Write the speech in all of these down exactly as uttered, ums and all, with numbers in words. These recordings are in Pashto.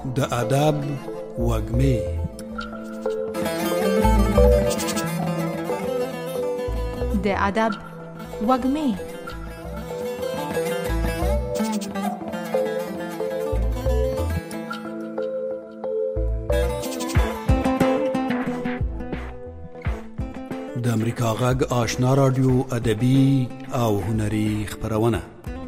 د ادب وږمې. د ادب وږمې. د امریکا غږ آشنا رادیو ادبي او هنري خپرونه.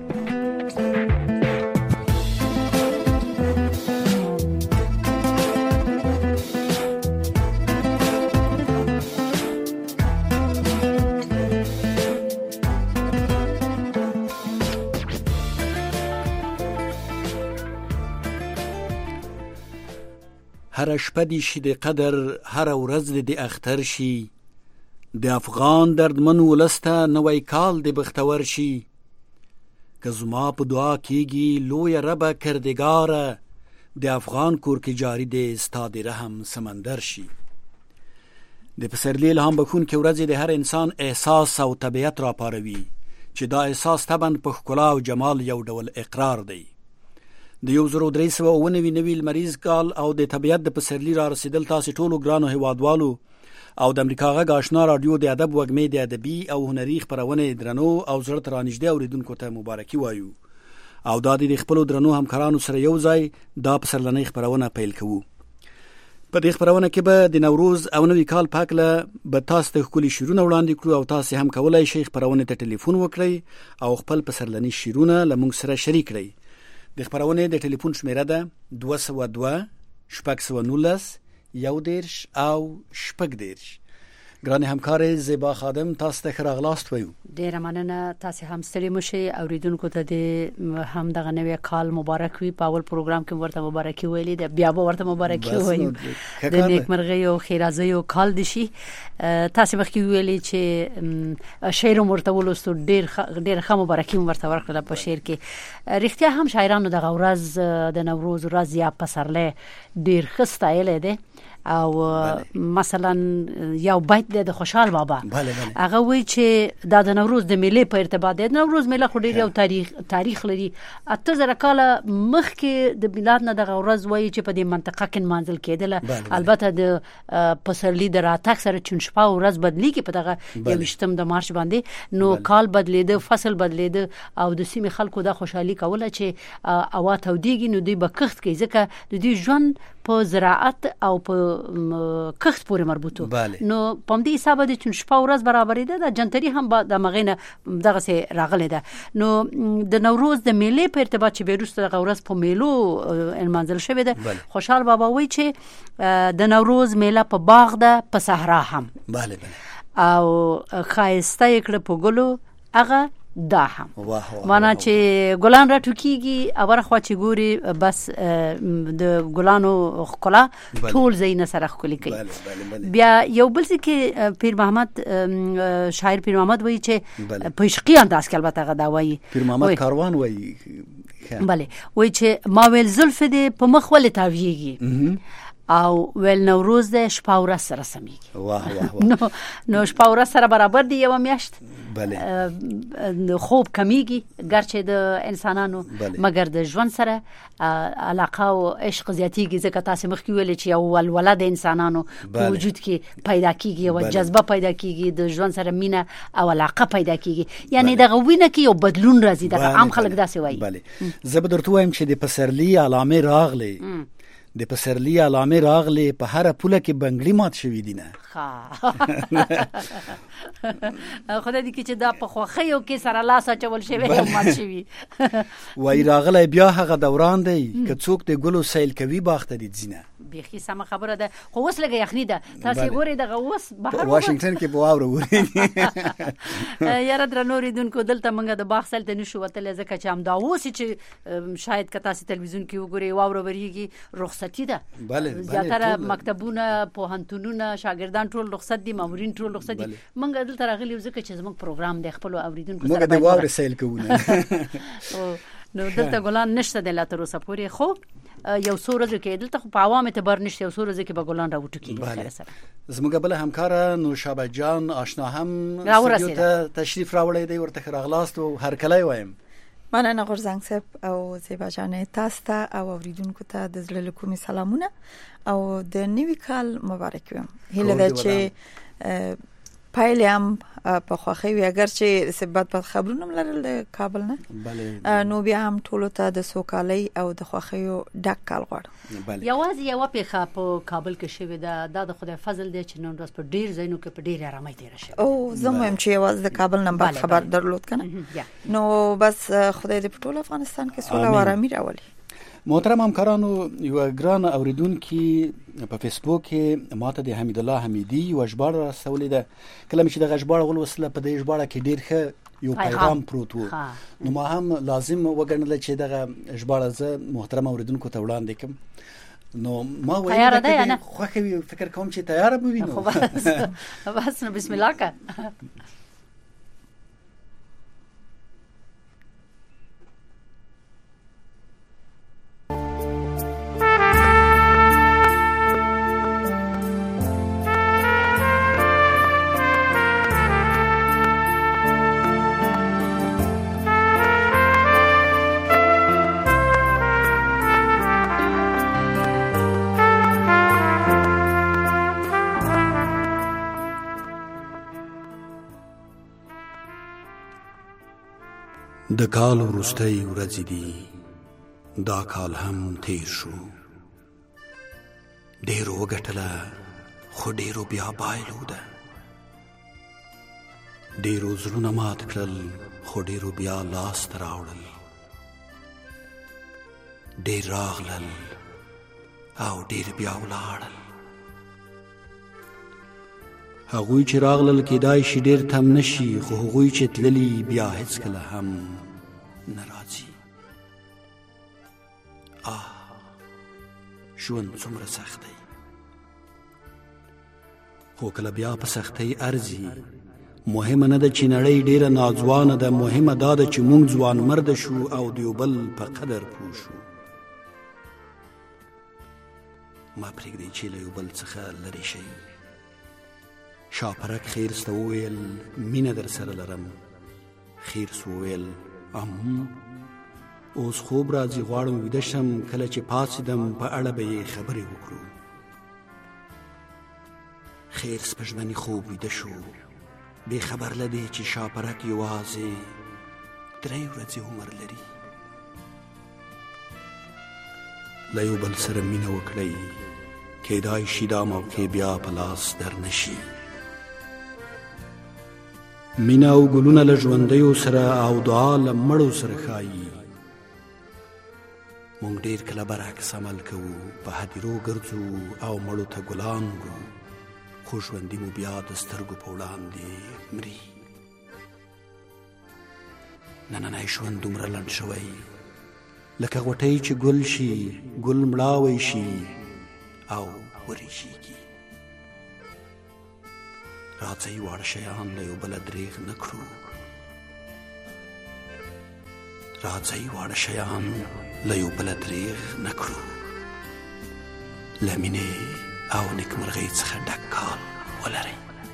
هر شپه دی شي د قدر، هر ورځ دی د اختر شي، د افغان دردمن ولسته نوی کال دی بختور شي. که زما په دعا کیږي لوی رب کردگاره، د افغان کور کې جاری دی ستا د رحم سمندر شي. د پسرلی الهام بخون کې ورځ د هر انسان احساس او طبیعت را پاروي، چې دا احساس طبعا په ښکلا او جمال یو ډول اقرار دی. د یو زرو درې سوه اوه نوي نوي لمریز کال او د طبیعت د پسرلی را رسیدل تاسې ټولو ګرانو هیوادوالو او د امریکا غږ آشنا رادیو د ادب وږمې د ادبي او هنري خپرونې درنو او زړه ته رانږدې اورېدونکو ته مبارکي وایو او دا د خپلو درنو همکارانو سره یو ځای دا پسرلنۍ خپرونه پیل کوو. په دې خپرونه کې به د نوروز او نوي کال په هکله به تاسو ته ښکلي شعرونه وړاندې کړو او تاسې هم کولی شئ خپرونې ته ټلیفون وکړئ او خپل پسرلني شعرونه له موږ سره شریک کړئ. د خپرونې د ټلیفون شمیره ده دوه سوه دوه شپږ سوه نولس یو دېرش او شپږ دېرش. ګرانې همکارې زیبا خادم تاسو ته ښه راغلاست وایو. ډېره مننه، تاسې هم ستړي مه شئ. اورېدونکو ته د هم دغه نوی کال مبارک وي. په اول پروګرام کې ورته مبارکي ویلې ده، بیا به ورته مبارکي وایو. د نیکمرغۍ او ښېرازیو کال دې شي. تاسې مخکې ویلې چې شعر مو ورته ولوستو، ډېره ښه مبارکي مو ورته ورکړله په شعر کې. رښتیا هم شاعرانو دغه ورځ د نوروز ورځ یا پسرلی ډېر ښه ستایلی دی او مثلا یو بیت دی د خوشحال بابا، هغه وایي چې دا د نوروز د میلې په ارتباط دی. د نوروز میله خو ډېر یو تاریخ تاریخ لري. اته زره کاله مخکې د میلاد نه دغه ورځ وایي چې په دې منطقه کې نمانځل کېدله. البته د پسرلي د راتګ سره چون شپه او ورځ بدلېږي په دغه یوویشتم د مارچ باندې، نو کال بدلېده، فصل بدلېده او د سیمې خلکو دا خوشحالي کوله چې هوا تودېږي نو دوی به کښت کوي، ځکه د دوی ژوند په زراعت او په کښت پورې مربوط و. نو په همدې حسابه د چون شپه ورځ برابرېده، د جنتري هم د مغې نه دغسې راغلی ده. نو د نوروز د میلې په ارتباط چې بیا وروسته دغه ورځ په میلو نمانځل شوې ده، خوشحال بابا وایي چې د نوروز میله په باغ ده په صحرا هم، او ښایسته یې کړه په ګلو هغه دا هم. مانا چې ګلان را ټوکیږي او هره چې ګوري بس د ګلانو ښکلا ټول ځایونه سره ښکلي کوي. بیا یو بل ځای کې پیر محمد شاعر پیر محمد وایي چې په عشقي انداز کې، البته هغه دا وایي پیر محمد کاروان وایي بله وایي چې ما ویل زلف دې په مخ ولې تاویږي او ول نوروز ده شپه ورځ سره سمېږي. واه واه نو نو شپه ورځ سره برابر دی یوه میاشت. بله خوب کمیږي ګرچې د انسانانو، مګر د ژوند سره علاقه او عشق زیاتیږي، ځکه تاسې مخکې ویلې چې یو ولوله د انسانانو په وجود کې پیدا کیږي، یوه جذبه پیدا کیږي، د ژوند سره مینه او علاقه پیدا کیږي. یعنی دغه وینه کې یو بدلون راځي. دغه عام خلک داسې وایي. بله زه به درته وایم چې د پسرلي علامې راغلې، د پسرلی علامې راغلې، په هره پوله کې بنګړي مات شوي دي نه. خدای دې کې چې دا په خوښیو کې سره لاس اچول شوی او مات شوي. وایي راغلی بیا هغه دوران دی که څوک د ګلو سیل کوي باغ ته دې ځي نه. بیخي سمه خبره ده، خو اوس لږه یخني ده. تاسې ګورئ دغه اوس بهر واشنګټن کې به واوره ورېږي. یاره درنو اورېدونکو، دلته موږ د باغ سیل ته نشو وتلی، ځکه چې همدا اوس چې شاید که تاسې تلویزیون کې وګورئ واوره ورېږي، رخصتي ده. زیاتره مکتبونه، پوهنتونونه، شاګردان ټول رخصت دي، مامورین ټول رخصت دي. موږ دلته راغلي یو ځکه چې زموږ پروګرام دی خپلو اورېدونکو سره موږ د واورې سیل کوو. نو دلته ګلان نشته دی لا تر اوسه پورې، خو یو څو ورځو کې دلته خو په عوام اعتبار نشته، یو څو ورځو کې به ګلان راوټوکېږي. خیر سره زموږ بله همکاره نوشابه جان آشنا هم راورسېده، تشریف راوړی دی، ورته ښه راغلاست او هرکلی وایم. مننه غورزنګ صاحب او زیبا جانې تاسو ته او اوریدونکو ته د زړه له کومې سلامونه او د نوي کال مبارک ویم. هیله ده چې پایلې هم په خوښي وي، اگر چې سبات په خبرونه ملرل د کابل نه بله نو بیا هم ټولو ته د سوکالۍ او د خوښیو ډک کال غواړم. یوازې یو پیښه په کابل کې شوې ده، دا د خدای فضل دی چې نن ورځ په ډیر ځایونو کې په ډیر آرامۍ تیر شي. او زه هم چې یوازې د کابل نمبر خبر درلود کنه نو بس خدای دې په ټول افغانستان کې سوله او آرامي راولي. محترم همکارانو، یو ګران اوریدونکي په فیسبوک کې ماته د حمید الله حمیدی یو ژباړه راستولې ده. کله چې د ژباړه ولوسله په دې ژباړه کې ډیر ښه یو پیغام پروت و، نو ما هم لازم وګڼل چې دغه ژباړه زه محترم اوریدونکو ته وړاندې کړم. نو ما وایي چې خوښه وي، فکر کوم چې تیار به وي. نو بس بس نو بسم الله کا. د کال وروستۍ ورځې دي، دا کال هم تیر شو. ډېرو وګټله خو ډېرو بیا بایلو ده. ډېرو زړونه مات کړل خو ډېرو بیا لاس ته راوړل. ډېر راغلل او ډېر بیا ولاړل. هغوی چې راغلل کېدای شي ډېر تم نشي، خو هغوی چې تللي بیا هیڅکله هم نه راځي. آه ژوند څومره سخت دی، خو کله بیا په سختۍ ارزي. مهمه نه ده چې نړۍ ډېره ناځوانه ده، مهمه دا ده چې موږ ځوان مرده شو او د یو بل په قدر پوه شو. ما پرېږدئ چې له یو بل څخه لرې شئ. شاپرک خیر سته وویل مینه در سره لرم. خیر سو وویل ام اوس خوب راځي، غواړم ویده شم. کله چې پاڅېدم په اړه به یې خبرې وکړو. خیر سپژمنې خوب ویده شو، بې خبر له دې چې شاپرک یوازې درې ورځې عمر لري. له یو بل سره مینه وکړئ، کیدای شي دا موقع بیا په لاس در نشي. مینا او ګلونه له ژوندیو سره او دعا له مړو سره ښایي. مونږ ډېر کله برعکس عمل کوو، په هدیرو ګرځو او مړو ته ګلان وړو، خو ژوندي مو بیا د سترګو په وړاندې مري. نننی ژوند دومره لنډ شوی لکه غوټۍ چې ګل شي، ګل مړاوی شي او وریښیږي. راځئ واړه شیان له یو بله دریغ نه کړو. راځئ واړه شیان له یو بله دریغ نه کړو. له مینې او نیکمرغۍ څخه ډک کال ولرئ.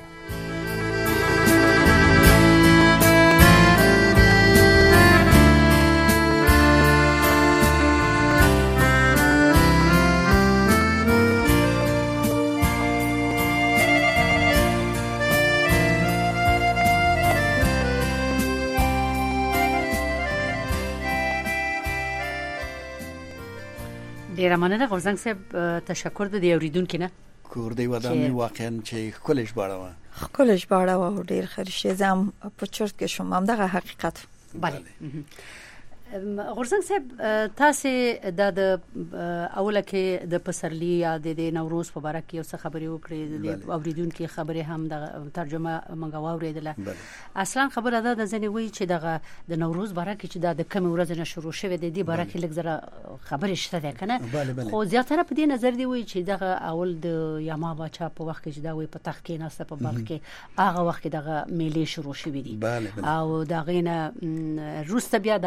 ډیره مننه غورزنګ صاحب، تشکر د دې اوریدونکو نه. کور دی ودانې واقعا چې ښکلې ژباړه وه. ښکلې ژباړه وه او ډېر ښه رښتیا زه هم په چرت کې شوم، همدغه حقیقت. بله غورزنګ صاحب، تاسو د اوله کې د پسرلی یا د نوروز په اړه کې یو څه خبرې وکړې، د اوریدونکو خبرې هم د ترجمه منګه واوریدله. اصلا خبره ده د ځنې وی چې دغه د نوروز باره کې چې د کم ورځې نه شروع شوه د دې باره کې لږ زره خبرې شته ده کنه، خو زیاتره په دې نظر دی وی چې دغه اول د یما باچا په وخت کې چې دا وی په تخت کې ناسته په باغ کې هغه وخت دغه میلې شروع شوې دي او دا غینه روسته بیا د پاچا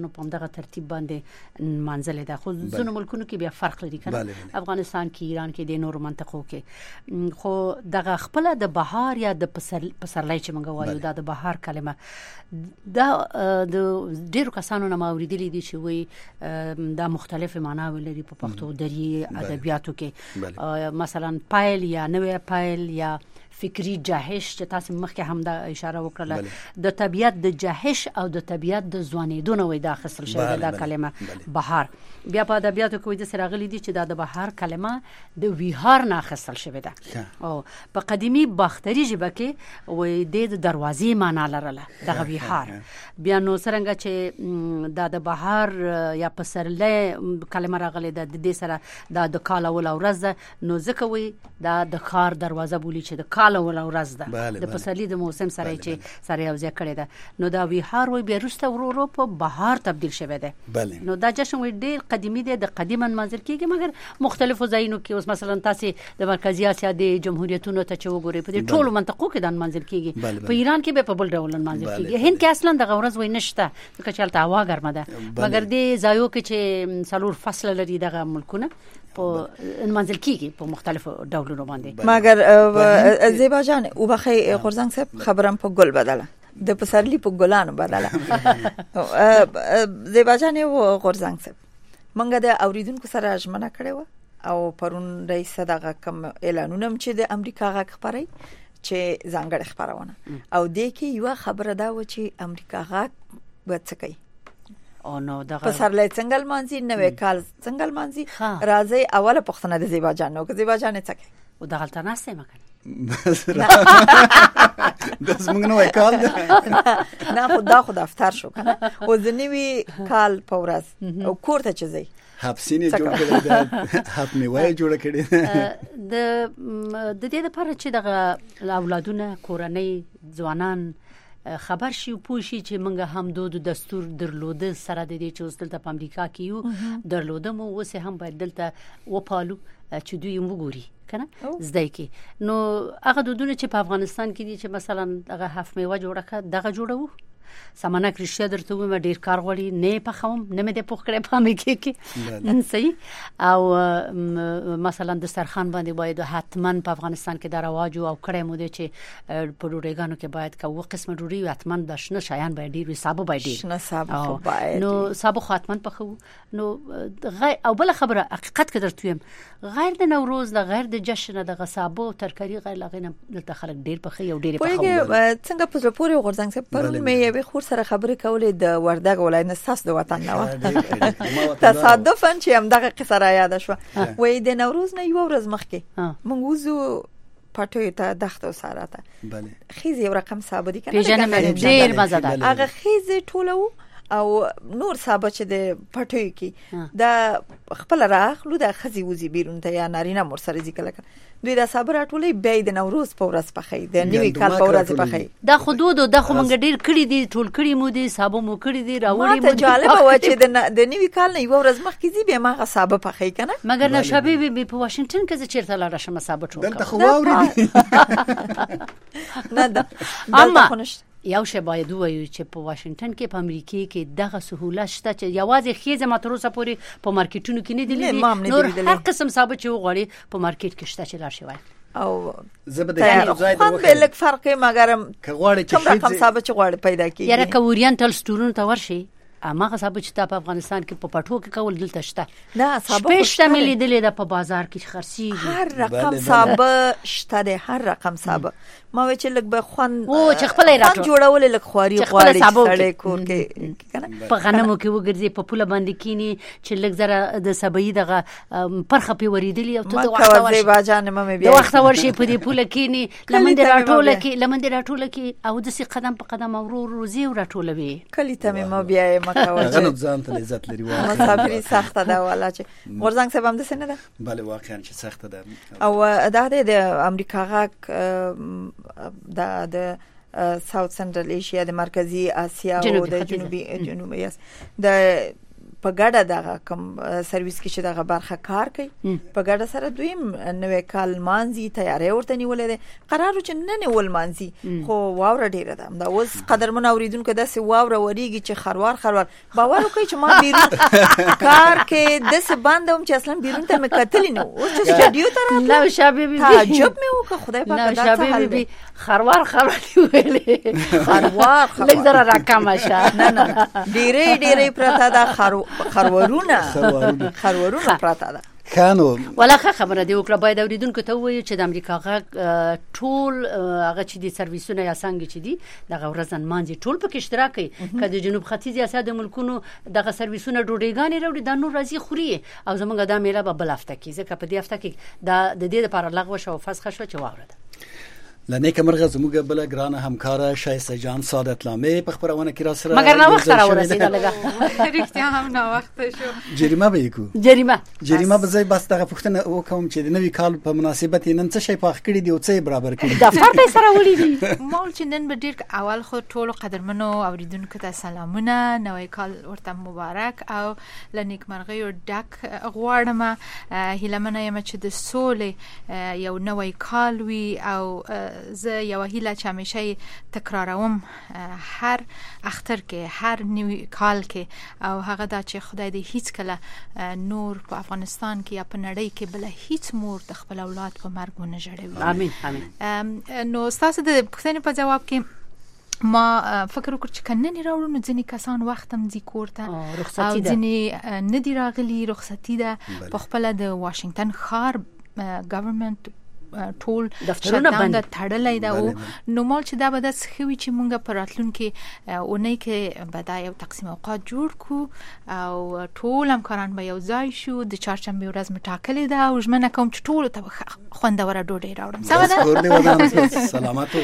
مشرانو په دغه ترتیب باندې منځل ده. خو ځینو ملکونو کې بیا فرق لري کنه، افغانستان کې، ایران کې، د نورو منطقو کې. خو دغه خپل د بهار یا د پسرلی چې موږ وایو دا د بهار کلمه دا د ډیرو کسانو نه اوریدلې دي چې وي دا مختلف معناوې لري په پښتو دري ادبیاتو کې. مثلا پایل یا نوې پایل یا فکری جهش چې تاسو مخکې هم دا اشاره وکړه، د طبیعت د جهش او د طبیعت د ځوانېدو نه وي دا خسر شوی دا کلمه بهار. بیا په ادبیاتو کې د سراغلی دي چې دا د بهار کلمه د ویهار نه خسر شوی ده. او په قدیمی باختری ژبه کې وي د دروازې معنا لرله دغه ویهار. بیا نو څنګه چې دا د بهار یا پسرلی کلمه راغلی ده د دې سره دا د کال اول ورځ نو ځکه وي دا د کار دروازه بولی چې د کال اول ورځ ده د پسرلی د موسم سره چې سره یو ځای کړی ده نو دا ویهار وي بیا وروسته ورو ورو په بهار تبدیل شوی ده. نو دا جشن وي ډیر قدیمی دی، د قدیما منځل کېږي مګر مختلفو ځایونو کې. اوس مثلا تاسو د مرکزی اسیا د جمهوریتونو ته چې وګورئ په دې ټولو منطقو کې د منځل کېږي. په ایران کې به په بل ډول منځل کېږي. هند کې اصلا د غورز وي نشته ځکه چې هلته هوا ګرمه ده، مګر دې ځایو کې چې څلور فصل لري دغه ملکونه په منځل کېږي په مختلفو ډولونو باندې. مګر زیبا جان او بخی غورزنګ صاحب خبرم په ګل بدله د پسرلی په ګلانو بدله. زیبا جان او غورزنګ صاحب منګه د اوریدونکو سره ژمنه کړې و او پرون رئیس دغه کم اعلانونه چې د امریکا غږ خبري چې ځانګړی خبرونه او د کې یو خبره دا و چې امریکا غږ وڅکي او نو دغه پسرلی څنګه مانځي نوې کال څنګه مانځي. راځي اوله پښتنه د زیبا جان نو زیبا جان څنګه او دغه تر ناسته مکن داس موږ نو کال نه خدا خدا افطار شو کنه او ځنیوي کال پورز او کوړه چزي حبسینه جوړ کړی دا حب میوه جوړ کړی د د دې لپاره چې دغه اولادونه کورنۍ ځوانان خبر شي او پوه شي چې موږ هم دود دستور درلوده سره د دې چې اوس دلته په امریکا کې یو درلوده مو اوس هم باید دلته وپالو چې دوی وګوري کنه زده کی. نو هغه دودونه چې په افغانستان کې دي چې مثلا هغه هف میوه جوړه کړه دغه جوړو سمانه کرشیا درته ومه ډیر کار غوړي نه پخوم نه مې د پوخ کړې پامې کې کې صحیح. او مثلا د سرخان باندې باید حتما په افغانستان کې د رواج او کړې مو دي چې په ډوډۍ کې باید کوو قسم ډوډۍ حتما د شنه شایان باید ډیر حساب باید ډیر شنه سابه باید نو سابه حتما پخو. نو غیر او بل خبره حقیقت کې درته ویم غیر د نوروز د غیر د جشن د غصابو ترکاری غیر لغینه د خلک ډیر پخې او ډیر پخو. څنګه په پوره غورځنګ څخه پرون مې خور سره خبرې کولې د وردګ ولایت نساس د وطن نو تصادفاً چې هم دغه قصه را یاد شو. وې د نوروز نه یو ورځ مخکې مونږ وزو پټوي ته دښته سره ته بله خيزي یو رقم صاحب دي کنه پیژنه ډیر مزدار هغه خيزي ټولو او نور صاحب چې د پټوي کې د خپل راخلو د خزي وزي بیرون ته یا نارینه مور سره ذکر کړه دوی دا صبر ټولې بیا د نوروز په ورځ پخې د نیوي کال په ورځ پخې دا حدود د خو مونږ ډیر کړی دي ټول کړی مو دي صاحب مو کړی دي راوړي مو جالب و چې د نیوي کال نه یو ورځ مخکې زی به ما صاحب پخې کنه مګر نه شبي په واشنگټن کې چیرته لا راشم صاحب ټول دلته خو واوري نه دا اما یو شی باید وایو چې په واشنگټن کې په امریکا کې دغه سهولت شته چې یوازې خېزه ماتروسه پوری په مارکیټونو کې نه دي نور هر قسم صاحب چې وغواړي په مارکیټ کې شته چې لار شي وای او زبده یو ځای د وخت بلک فرق مګرم کغواړي چې کوم رقم صاحب چې غواړي پیدا کیږي یاره کوریان تل سټورونو ته ورشي اماغه صاحب چې په افغانستان کې په پټو کې کول دلته شته نه صاحب شپه ملي دلې د په بازار کې خرسي هر رقم صاحب شته ده هر رقم صاحب ما وی چې لګ به خوان او چې خپل راټو جوړول لګ خواري خواري سړې کور کې کنه په غنمو کې وګرځي په پوله باندې کینی چې لګ زره د سبې دغه پرخه پی وریدلی او ته وخت ورشي باجان مې بیا وخت ورشي په دې پوله کینی لمن دې راټوله کې لمن دې راټوله کې او د سي قدم په قدم ورو روزي راټولوي کلی ته مې ما بیا مکه غنو ځان ته عزت لري واقعا مسافري سخته ده ولا چې ورزنګ سبا هم د سنه ده bale واقعا چې سخته ده او دا د امریکا غاک دا د ساوث سنټرل ایشیا د مرکزی اسیا او د جنوبي جنوبي د په ګډه دغه کوم سرویس کې چې دغه برخه کار کوي په ګډه سره دوی نوې کال مانځي تیاری ورته نیولې ده. قرار چې نه نیول مانځي خو واوره ډیره ده. دا اوس قدرمن اوریدونکو داسې واوره وریږي چې خروار خروار باور وکړي چې ما بیرون کار کې داسې باندې چې اصلا بیرون ته مې کتلی نه اوس چې سټډیو ته راتله نو شابه بي تعجب مې وکړ خدای پاک دا څه حال دی. خروار خروار ویلې خروار لږ زره راکمه شه. نه نه ډیره ډیره پرته دا خروارونه خروارونه پرته ده. خانو ولخه خبره دی وکړه باید اوریدونکو ته وایي چې د امریکا غږ ټول هغه چې دي سرویسونه یا څنګه چې دي دغه ورځن مانځي ټول په کې اشتراک کوي. که د جنوب ختیځ اسیا د ملکونو دغه سرویسونه ډوډۍ غانې راوړي دا نور راځي خوري او زمونږ د میله به بل هفته کې ځکه په دې هفته کې دا د دې لپاره لغوه شو فسخه شو چې واوره ده. لنیک مرغه زموږ بل ګرانه همکاره شایسته جان سعادت لامه په خبرونه کې را سره مگر نه وخت را ورسېده لګا رښتیا هم نه وخت شو. جریمه به کو جریمه جریمه به زی بس دغه پښتنه وکوم چې د نوې کال په مناسبت نن څه شي پاخ کړی دی او څه برابر کړی دفتر ته سره ولې دي مول چې نن به ډیر اول خو ټول قدرمنو اوریدونکو ته سلامونه نوې کال ورته مبارک او لنیک مرغه یو ډک غواړم هیلمنه یم چې د سولې یو نوې کال وي او زه یو هیله چې همیشه تکراروم هر اختر کې هر نوی کال کې او هغه دا چې خدای دې هیڅ کله نور په افغانستان کې یا په نړۍ کې بل هیڅ مور د خپل اولاد په مرګ ونه ژړوي. امين امين. نو تاسو د پښتنې په جواب کې ما فکر وکړ چې کنه نه راوړو نو ځینې کسان وخت هم ځي کور ته او ځینې نه دی راغلي رخصتي ده په خپل د واشنگټن ښار ګورنمنت ټول دفترونه بند تړلای دا او نو مال چې دا به د سخوي چې مونږ په راتلونکي اونۍ کې به دا یو تقسیم اوقات جوړ کو او ټول همکاران به یو ځای شو د چهارشنبه ورځ مټاکلې ده او ژمنه کوم چې ټول ته خوندوره ډوډۍ راوړم. سلامات سلامات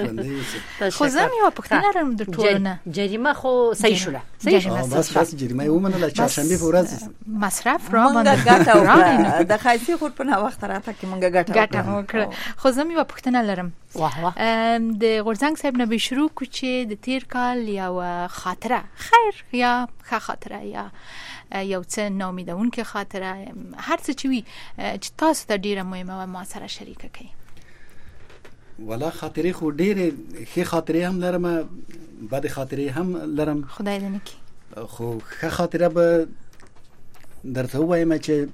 اوسئ. خو زم یو پښتنه لرم د ټول نه جریمه خو صحیح شوله صحیح شوله بس بس جریمه ومنه چهارشنبه ورځ مصرف را باندې ګټه د خاصي خود په وخت راته کې مونږ ګټه خو زم یو پښتنه لرم. واه واه د غورځنګ صاحب نه به شروع کو چې د تیر کال یو خاطره خیر یا ښه خاطره یا یو څه ناامیدونکې خاطره هر څه چې وي چې تاسو ته ډیره مهمه و ما سره شریک کړئ. ولا خاطرې خو ډېرې ښې خاطرې هم لرم بد خاطرې هم لرم خدای دې نکړي. خو ښه خاطره به درته وایم چې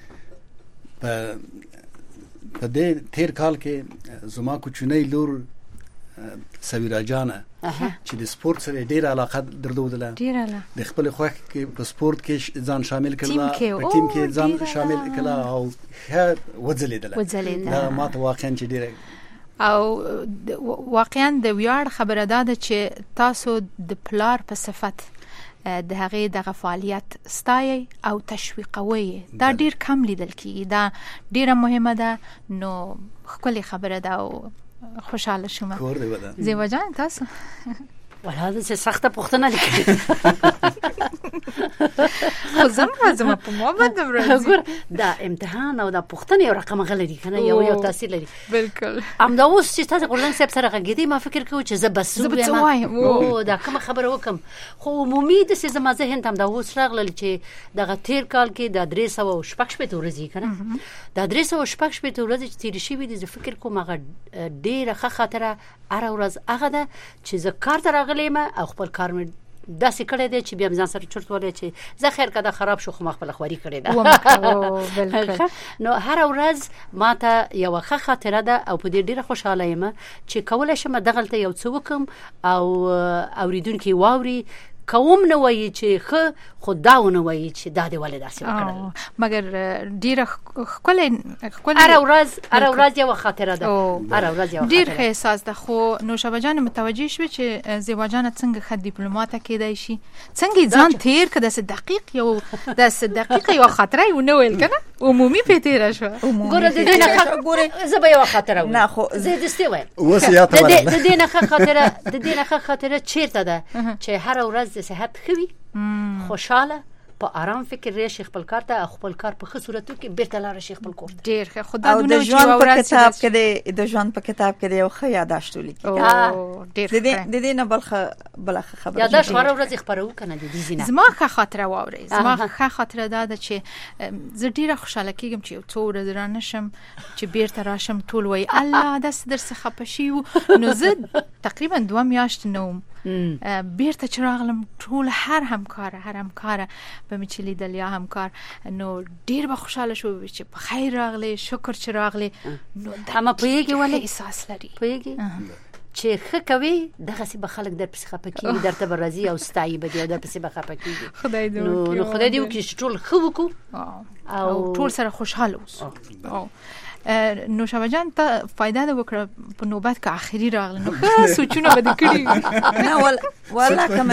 په په دې تیر کال کې زما کوچنی لور سویرا جانه چې د سپورت سره ډېر علاقه درلودله د خپل خوښ کې په سپورت کې ځان شامل کړل په ټیم کې ځان شامل کړل او ښه وځلیدله دا ماته واقعا چې ډېر او واقعا د ویاړ خبره ده چې تاسو د پلار په صفت د هغه دغه فعالیت ستایي او تشویقوي دا ډیر کم لیدل کیږي. دا ډیره مهمه ده. نو خپل خبره ده او خوشاله شوم. کور دی ودا زیبا جان تاسو ولها څه سخته پښتنه لیکي خو زم راځم په ما باندې ورځي دا امتحان او دا پښتنه یو رقم غلري کنه یو یو تاثیر لري. بالکل ام دا اوس چې تاسو غوړن صاحب سره غږیدي ما فکر کوم چې زه بس وایم او دا کوم خبره وکم خو عمومي د څه زما ذهن ته دا اوس راغلل چې دغه تیر کال کې د درې سوه شپږ شپېته ورځې کنه د درې سوه شپږ شپېته ورځې چې تیر شي وي د فکر کوم هغه ډیره ښه خاطره هر ورځ هغه ده چې زه کار ته راغلم او خپل کار مې داسې کړی دی چې بیا ځان سره چرت ولې چې زه خیر کده خراب شو خو ما خپل خواري کړې ده. نو هر ورځ ماته یو ښه خاطره ده او په دې ډیره خوشاله یم چې کولای شم دغلته یو څه وکم او اوریدونکو واوري کوم نه وایي چې خ خداونه وایي چې دا دی ولې داسې وکړل مګر ډیره خپل خپل هر ورځ هر ورځ یو خاطره ده هر ورځ یو ډیر ښه احساس ده. خو نوشابه جان متوجه شوه چې زیبا جان څنګه خد ډیپلوماټه کېدای شي څنګه ځان تیر کده څه دقیق یو د څه دقیق یو خاطره یو نه ویل کنه عمومي په تیر شو ګوره د دې نه ګوره زه به یو خاطره نه خو زه د ستې وایم وصیت د دې نه خاطره د دې نه خاطره چیرته ده چې هر ورځ د صحت خوي خوشاله په آرام فکر راشي خپل کار ته، خپل کار په ښه صورت کې بیرته لاړ شي خپل کور ته. ډیر ښه. خدای او د ژوند په کتاب کې د د ژوند په کتاب کې یو ښه یاداشت ولیکي. او ډیر د دې د دې نه بلخه بلخه خبره یاداشت هر ورځ خبرو کنه د دې زینه. زما ښه خاطره واوري. زما ښه خاطره دا ده چې زه ډیره خوشاله کیږم چې یو څو ورځې را نشم چې بیرته راشم ټول وای الله داس در څخه پشي. نو زه تقریبا دوه میاشت نوم بیرته چې راغلم ټول هر همکار هر همکار به مې چې لیدل یا همکار نو ډیر به خوشاله شو چې په خیر راغلی، شکر چې راغلی. نو هم پوهیږي ولې احساس لري پوهیږي چې ښه کوي دغه سی به خلک در پسې خپه کېږي، درته به راځي او ستایي به دي او در پسې به خپه کېږي. خدای دې نو نو خدای دې وکړي چې ټول ښه وکړو او ټول سره خوشحاله اوسو. نوشابه جان ته فایده ده وکړه په نوبت کې اخري راغله نو ښه سوچونه به کړی نه ول ولا کوم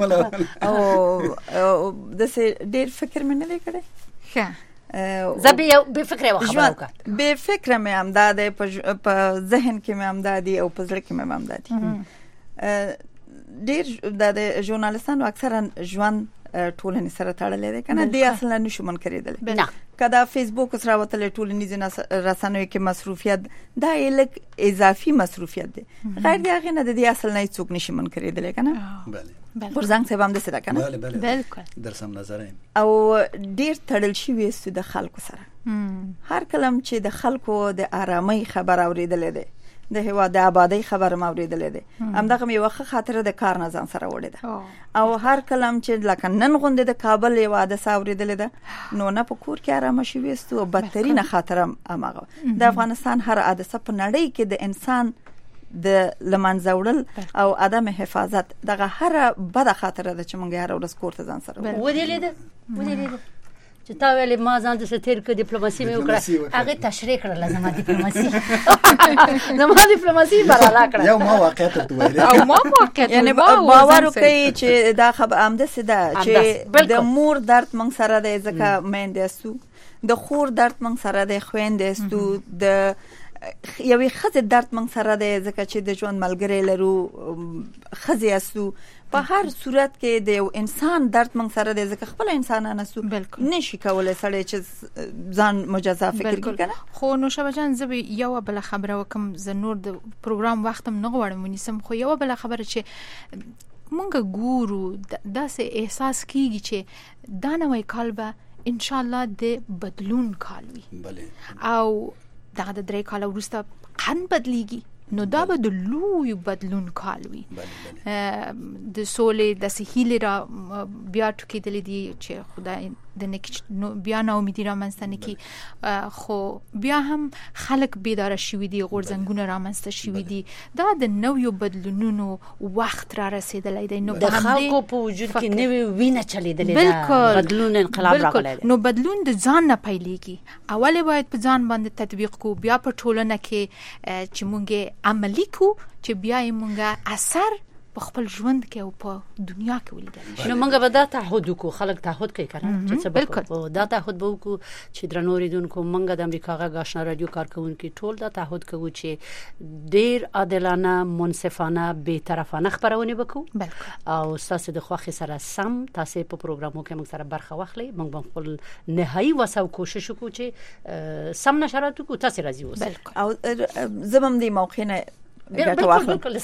او د سه ډیر فکر مې نه کړی. ښه زبې یو به فکر یو خبره وکړه. به فکر مې هم داده په ذهن کې مې هم دادی او په ځل کې مې هم دادی. ډیر د ژورنالستانو اکثرا ژوند ټولنې سره تړلې ده کنه دی اصلا نشو من کړیدل. نه کدا فیسبوک سره وتل ټولنیز رسنوي کې مصروفیت دا الک اضافي مصروفیت ده غیر دغه نه د دې اصل نه څوک نشي من کړیدل کنه. بله ورزنګ سبا هم د سره کنه. بله بله بالکل درسم نظر او ډیر تړل شي وېستو د خلکو سره. هر کلم چې د خلکو د آرامۍ خبر اوریدل ده د هوا د آبادی خبر ما اوریدل ده همدغه یو وخت خاطر د کار نه ځان سره وړي ده او هر کلم چې لکه نن غونډه د کابل یو عادت اوریدل ده نو نه په کور کې آرام شي وېستو او بدترینه خاطر امغه د افغانستان هر عادت په نړۍ کې د انسان د لمنځوړل او عدم حفاظت دغه هر بد خاطر ده چې مونږ هر ورځ کور ته ځان سره وړو. ودې لیدل ودې لیدل چې تا ویلې ما ځان د ستیر کې ډیپلوماسي مې وکړه هغه تشریح کړل لازم ډیپلوماسي زما ډیپلوماسي براله کړه یو ما واقعیت ته ویل او ما واقعیت یعنی باور کوي چې دا خبر امده سده چې د مور درد مونږ سره د ځکه مېندستو د خور درد مونږ سره د خويندستو د یوې خزه درد مونږ سره د ځکه چې د ژوند ملګری لرو خزه اسو په هر صورت کې د یو انسان درد مونږ سره د ځکه خپل انسانانه سو نشي کولای سړی چې ځان مجازا فکر کنه. خو نوشابه جان زه یو بل خبره وکم ز نور د پروګرام وختم نه غواړم ونیسم خو یو بل خبره چې مونږ ګورو داسې احساس کیږي چې دا نوې کال به ان شاء الله د بدلون کال وي. بله او دغه د درې کال وروسته قن بدلیږي نو دا به د لوی بدلون کال وي. د سولې د سهیل را بیا ټکیدل دي چې خدای د نیک بیا نو امیدي را منستنه کی خو بیا هم خلک بیدار شوي دي غورځنګونه را منست شوي دي دا د نویو بدلونونو وخت را رسیدلی دی. نو د خلکو په وجود کې نوې وینه چلیدلې ده بدلون انقلاب راغلی دی. نو بدلون د ځان نه پیلېږي. اول باید په ځان باندې تطبیق کو بیا په ټولنه کې چې مونږه عملی کو چې بیا یې مونږه اثر په خپل ژوند کې او په دنیا کې ولیدل. نو مونږ به دا تعهد وکړو خلک تعهد کوي کنه چې څه به دا تعهد به وکړو چې درنوریدونکو مونږ د امریکا غږ آشنا رادیو کارکونکو ټول دا تعهد کوو چې ډیر عادلانه منصفانه به طرفانه خبرونه وکړو او تاسو د خوښ سره سم تاسو په پروګرامو کې موږ سره برخه واخلئ. موږ به خپل نهایی وسو کوشش وکړو چې سم نشرات وکړو تاسو راځي اوسئ او زموږ د موقع نه ګټه واخلو.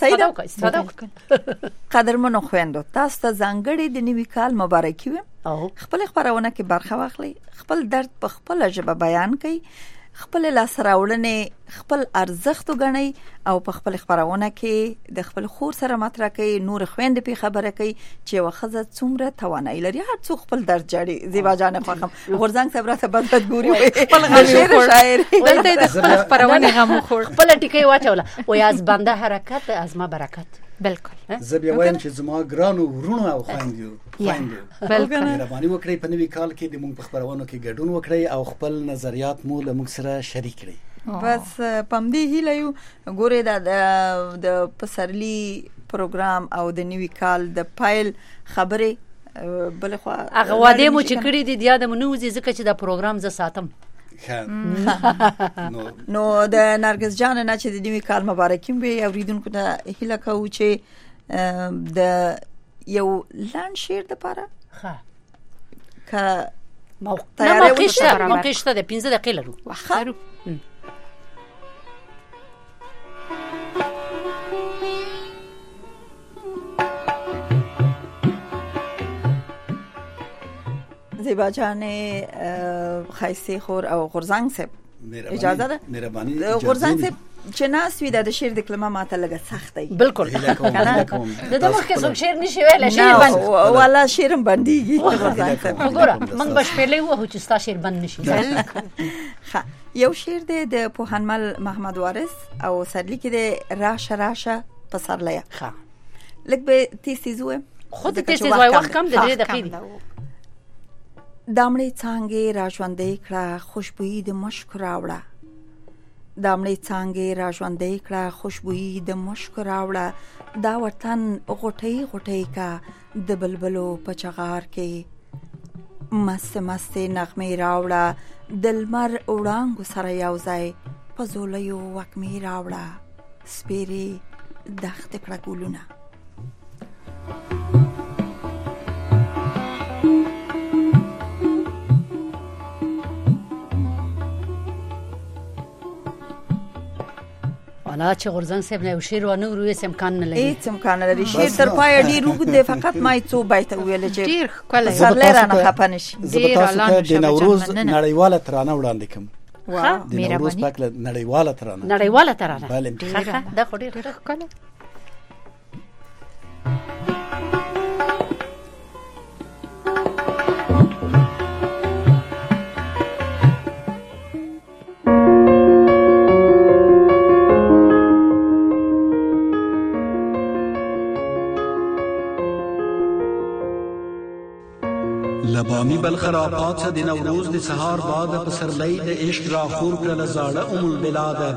سیده قدرمنو خويندو تاسو ته ځانګړي د نوي کال مبارکي وي. خپل خبرونه کې برخه واخلئ خپل درد په خپل ژبه بیان کړئ خپل لاسراوړنې خپل ارزښت وګڼئ او په خپل خبرونه کې د خپل خور سره مطرح کړئ نور خويندې په خبره کوي چې وخزه څومره توانایي لري هر څوک خپل درد جاړي. زیبا جان خوخم غورځنګ صبره ته بد بد ګوري خپل غشیر شاعر دلته د خپل خبرونه غو خور خپل ټکی واچوله او از بنده حرکت از ما برکت. بالکل زه بیا وایم چې زما ګرانو ورونو او خويندو خويندو بالکل مهرباني وکړئ په نوي کال کې د موږ په خبرونو کې ګډون وکړئ او خپل نظریات مو له موږ سره شریک کړئ. بس پمدی هیله یو ګوره د د پسرلی پروګرام او د نوي کال د پایل خبره بل خو هغه واده مو چې کړی دي یاد مو نو ځکه چې دا پروګرام ز ساتم نو د نرګس جان نه چې د نوي کال مبارکي وي اوریدونکو ته هیله کوو چې د یو لاند شیر د پاره ها که نه موقع شته موقع شته د پنځه دقیقې لرو وخت لرو. زیبا جان خایسته خور او غورزنګ صاحب اجازه ده مهرباني غورزنګ صاحب چې ناس وي د شعر د کلمه ماته لګه سخت دی بالکل د دغه کې څوک شعر نشي ویل شعر بند ولا شعر بنديږي غورزنګ صاحب وګوره موږ به شپېلې وو چې ستا شعر بند نشي. ښه یو شعر دی د پوهنمل محمد وارث او سرلیک دی راشه راشه پسرلیه. ښه لږ به تیز تیز وایم خود تیز تیز وای وخت کم د درې دقیقې دامړې څانګې را ژوندۍ کړه خوشبويي د مشک راوړه دامړې څانګې را ژوندۍ کړه خوشبويي د مشک راوړه دا وطن غټۍ غټۍ کا د بلبلو په چغار کې مست مست نغمې راوړه د لمر وړانګو سره یو ځای په زولیو وکمې راوړه سپېرې دښت کړه ګلونه. والا چې غورزنګ صاحب نه شعر و نه ورو هیڅ امکان نه لري هیڅ امکان نه لري شعر تر پای ډیر وګ دی فقط ما څو بیت ویل چې ډیر کله سرلې را نه خپنه شي. زه تاسو ته د نوروز نړیواله ترانه وړاندې کوم. واه د نوروز پاک نړیواله ترانه نړیواله ترانه بله ښه دا خو ډیر ښکلی. لبامی بالخرابات د نوروز د سهار باد په سرلی د عشق را خور کړه زاړه ام البلاد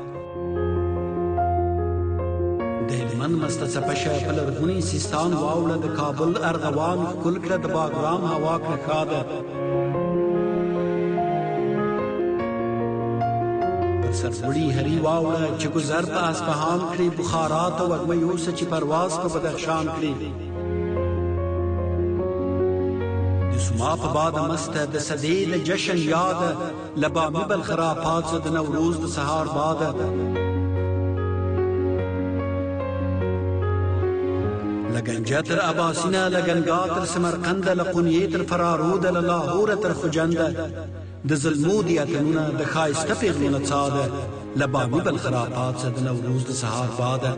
د هلمند مسته څپشه په لرغوني سیستان واوړه د کابل ارغوان ښکل کړه د باګرام هوا کړه ښاده پر سرسړي هري واوړه چې ګذر په اصفهان کړي بخارات او وږمې اوسه چې پرواز په بدخشان کړي سما په باد مسته د صدې د جشن یاد لبامی بالخرابات د نوروز د سهار باد لګنجه تر اباسینه لګنګا تر سمرقند لقونیې تر فرارود لاهور تر خوجنده د ظلمو د اتنونه د ښایسته پیغلونه څاده لبامی بالخرابات د نوروز د سهار باد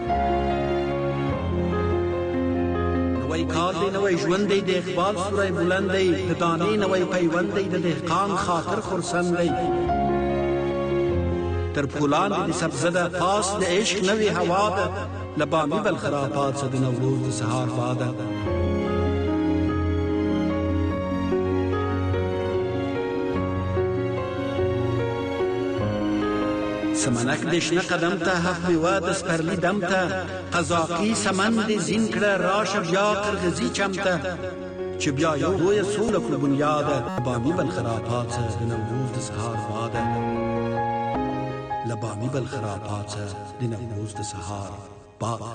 نوی کال دی نوی ژوند دی د اقبال سوری بلند دی د دانې نوی پیوند دی د دهقان خاطر خرسند دی تر پولان دی د سبزه ده پاس د عشق نوی هوا ده لبامی بالخرابات د نوروز د سهار باده سمنک دشنه قدم ته حق میوه د سپرلی دم ته قزاقي سمن دې زین کړه راشه بیا قرغزي چم ته چې بیا یو رویه سوله کړو بنیاده لبامی بالخرابات د نوروز د سهار باده لبامی بالخرابات د نوروز د سهار باده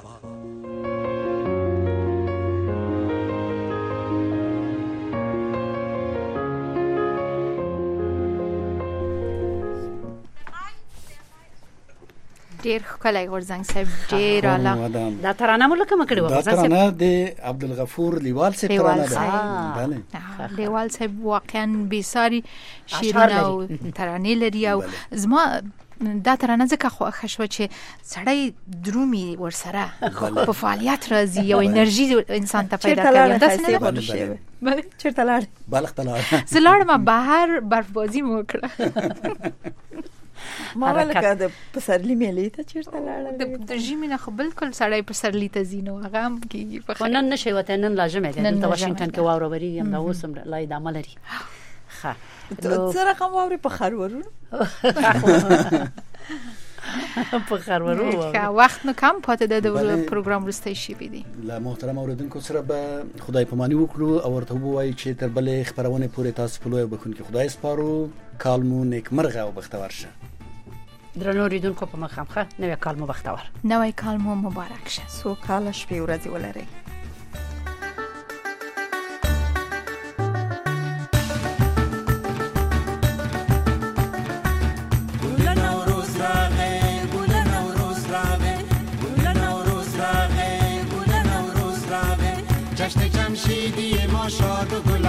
ډیر ښکلی غورځنګ صاحب ډیر اعلی دا ترانه مو لکه مکړې و دا ترانه د عبدالغفور لیوال صاحب ترانه ده بله لیوال صاحب واقعا بېساري شعرونه او ترانې لري او زما دا ترانه ځکه خوښه شوه چې سړی درومي ورسره په فعالیت راځي یو انرژي انسان ته پیدا کوي داسې نه چېرته لاړې بلخ ته لاړه زه لاړم بهر برفبازي مو وکړه ما ولکه د پسرلی میلې ته چیرته لاړل د ژمي نه خو بالکل سړی پسرلی ته ځي نو هغه هم کېږي په نن نشي وته نن لازم دی دلته واشنگټن کې واوره ورېږي همدا اوس هم لا ادامه لري ښه څه رقم واورې په خرورو په خرورو وخت نو کم پاتې ده د پروګرام وروستی شوي دي له محترم اوریدونکو سره به خدای پاماني وکړو او ورته ووایو چې تر بلې خپرونې پورې تاسو په لویه بخښونکي خدای سپارو کال مو نیکمرغه او بختور شه درنو اوریدونکو په مخ هم ښه نوی کال مو بختور نوی کال مو مبارک شه سوکاله شپې ورځې ولرئ عیدی ما شاد و گل